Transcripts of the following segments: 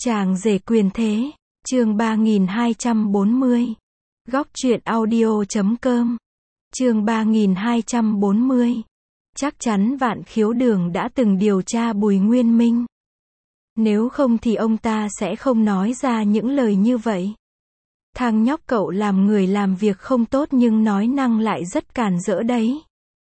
Chàng rể quyền thế, chương 3240. Góc truyện audio.com. Chương 3240. Chắc chắn Vạn Khiếu Đường đã từng điều tra Bùi Nguyên Minh. Nếu không thì ông ta sẽ không nói ra những lời như vậy. Thằng nhóc cậu làm người làm việc không tốt nhưng nói năng lại rất càn rỡ đấy.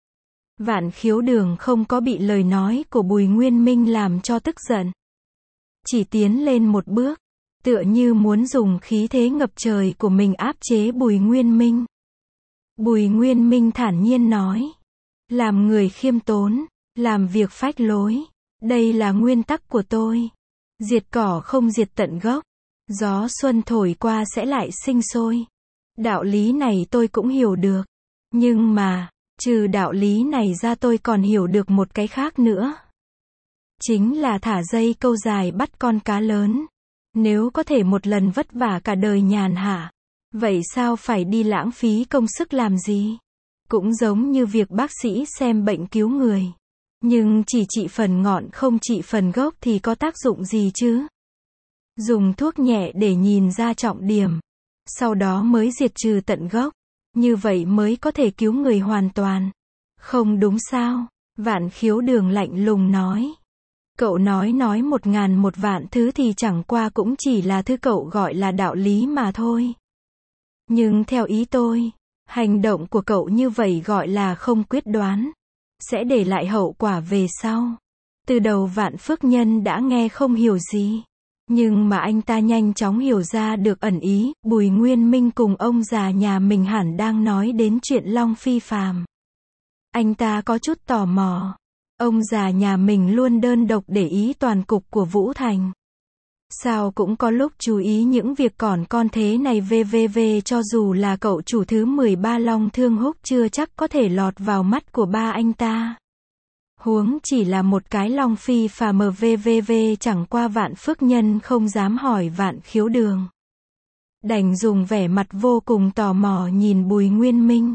Vạn Khiếu Đường không có bị lời nói của Bùi Nguyên Minh làm cho tức giận. Chỉ tiến lên một bước, tựa như muốn dùng khí thế ngập trời của mình áp chế Bùi Nguyên Minh. Bùi Nguyên Minh thản nhiên nói. Làm người khiêm tốn, làm việc phách lối. Đây là nguyên tắc của tôi. Diệt cỏ không diệt tận gốc. Gió xuân thổi qua sẽ lại sinh sôi. Đạo lý này tôi cũng hiểu được. Nhưng mà, trừ đạo lý này ra tôi còn hiểu được một cái khác nữa. Chính là thả dây câu dài bắt con cá lớn. Nếu có thể một lần vất vả cả đời nhàn hạ, vậy sao phải đi lãng phí công sức làm gì? Cũng giống như việc bác sĩ xem bệnh cứu người. Nhưng chỉ trị phần ngọn không trị phần gốc thì có tác dụng gì chứ? Dùng thuốc nhẹ để nhìn ra trọng điểm, sau đó mới diệt trừ tận gốc. Như vậy mới có thể cứu người hoàn toàn. Không đúng sao? Vạn Khiếu Đường lạnh lùng nói. Cậu nói 1000 một vạn thứ thì chẳng qua cũng chỉ là thứ cậu gọi là đạo lý mà thôi. Nhưng theo ý tôi, hành động của cậu như vậy gọi là không quyết đoán. Sẽ để lại hậu quả về sau. Từ đầu Vạn Phước Nhân đã nghe không hiểu gì. Nhưng mà anh ta nhanh chóng hiểu ra được ẩn ý. Bùi Nguyên Minh cùng ông già nhà mình hẳn đang nói đến chuyện Long Phi Phàm. Anh ta có chút tò mò. Ông già nhà mình luôn đơn độc để ý toàn cục của Vũ Thành. Sao cũng có lúc chú ý những việc còn con thế này vvv, cho dù là cậu chủ thứ 13 Long Thương Húc chưa chắc có thể lọt vào mắt của ba anh ta. Huống chỉ là một cái Long Phi Phàm vvv, chẳng qua Vạn Phước Nhân không dám hỏi Vạn Khiếu Đường. Đành dùng vẻ mặt vô cùng tò mò nhìn Bùi Nguyên Minh.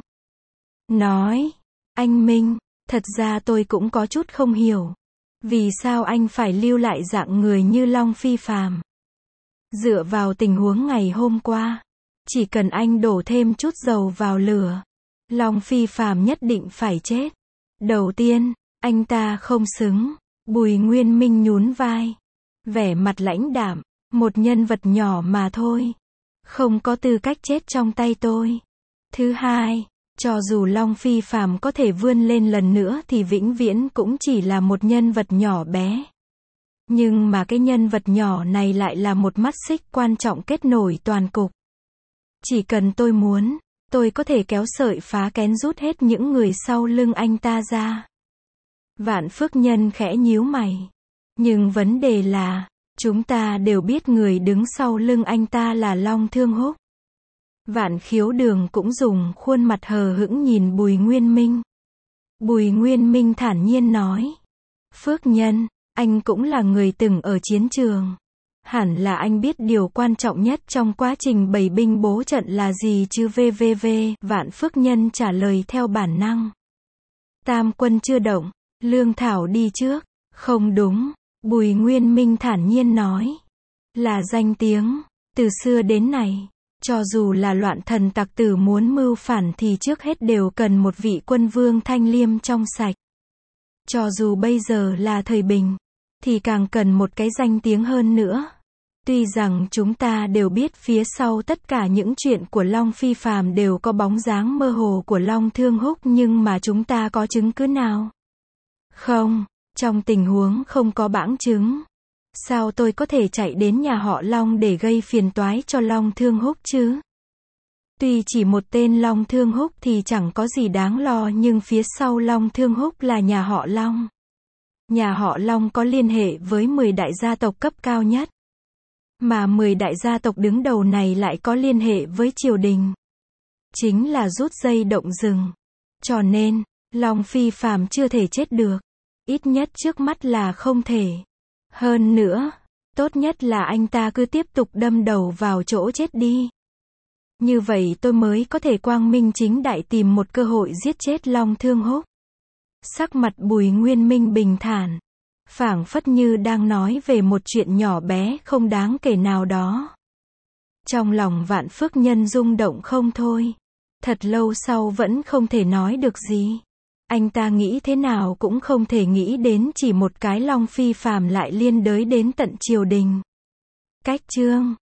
Nói, anh Minh, thật ra tôi cũng có chút không hiểu. Vì sao anh phải lưu lại dạng người như Long Phi Phàm? Dựa vào tình huống ngày hôm qua, chỉ cần anh đổ thêm chút dầu vào lửa, Long Phi Phàm nhất định phải chết. Đầu tiên, anh ta không xứng. Bùi Nguyên Minh nhún vai, vẻ mặt lãnh đạm, một nhân vật nhỏ mà thôi, không có tư cách chết trong tay tôi. Thứ hai, cho dù Long Phi Phàm có thể vươn lên lần nữa thì vĩnh viễn cũng chỉ là một nhân vật nhỏ bé. Nhưng mà cái nhân vật nhỏ này lại là một mắt xích quan trọng kết nối toàn cục. Chỉ cần tôi muốn, tôi có thể kéo sợi phá kén rút hết những người sau lưng anh ta ra. Vạn Phước Nhân khẽ nhíu mày. Nhưng vấn đề là, chúng ta đều biết người đứng sau lưng anh ta là Long Thương Húc. Vạn Khiếu Đường cũng dùng khuôn mặt hờ hững nhìn Bùi Nguyên Minh. Bùi Nguyên Minh thản nhiên nói. Phước Nhân, anh cũng là người từng ở chiến trường. Hẳn là anh biết điều quan trọng nhất trong quá trình bày binh bố trận là gì chứ vvv. Vạn Phước Nhân trả lời theo bản năng. Tam quân chưa động, lương thảo đi trước. Không đúng, Bùi Nguyên Minh thản nhiên nói. Là danh tiếng, từ xưa đến nay. Cho dù là loạn thần tặc tử muốn mưu phản thì trước hết đều cần một vị quân vương thanh liêm trong sạch. Cho dù bây giờ là thời bình, thì càng cần một cái danh tiếng hơn nữa. Tuy rằng chúng ta đều biết phía sau tất cả những chuyện của Long Phi Phàm đều có bóng dáng mơ hồ của Long Thương Húc, nhưng mà chúng ta có chứng cứ nào? Không, trong tình huống không có bảng chứng. Sao tôi có thể chạy đến nhà họ Long để gây phiền toái cho Long Thương Húc chứ? Tuy chỉ một tên Long Thương Húc thì chẳng có gì đáng lo, nhưng phía sau Long Thương Húc là nhà họ Long. Nhà họ Long có liên hệ với 10 đại gia tộc cấp cao nhất. Mà 10 đại gia tộc đứng đầu này lại có liên hệ với triều đình. Chính là rút dây động rừng. Cho nên, Long Phi Phàm chưa thể chết được. Ít nhất trước mắt là không thể. Hơn nữa, tốt nhất là anh ta cứ tiếp tục đâm đầu vào chỗ chết đi. Như vậy tôi mới có thể quang minh chính đại tìm một cơ hội giết chết Long Thương Húc. Sắc mặt Bùi Nguyên Minh bình thản. phảng phất như đang nói về một chuyện nhỏ bé không đáng kể nào đó. Trong lòng Vạn Phước Nhân rung động không thôi. Thật lâu sau vẫn không thể nói được gì. Anh ta nghĩ thế nào cũng không thể nghĩ đến chỉ một cái Long Phi phàm lại liên đới đến tận triều đình. Cách chương